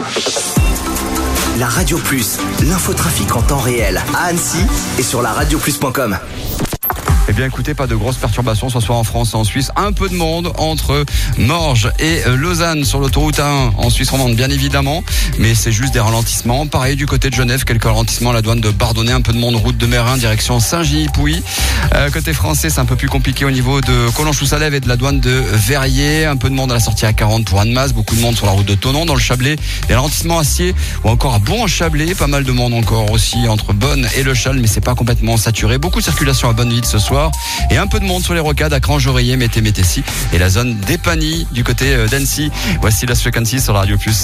La Radio Plus, l'infotrafic en temps réel à Annecy et sur la radioplus.com. Eh bien écoutez, pas de grosses perturbations ce soir en France et en Suisse. Un peu de monde entre Morges et Lausanne sur l'autoroute A1 en Suisse romande bien évidemment. Mais c'est juste des ralentissements. Pareil du côté de Genève, quelques ralentissements à la douane de Bardonnay. Un peu de monde route de Mérin direction Saint-Gilles-Pouilly. Côté français, c'est un peu plus compliqué au niveau de Collonges-sous-Salève et de la douane de Verrier. Un peu de monde à la sortie A40 pour Annemasse. Beaucoup de monde sur la route de Thonon dans le Chablais. Des ralentissements à Sciez ou encore à Bourg-en-Chablais. Pas mal de monde encore aussi entre Bonne et Le Châle, mais c'est pas complètement saturé. Beaucoup de circulation à Bonneville ce soir. Et un peu de monde sur les rocades à Crange-Oreiller, Mété-Métessy et la zone d'Épagny du côté d'Annecy. Voici la Frequency sur la Radio Plus.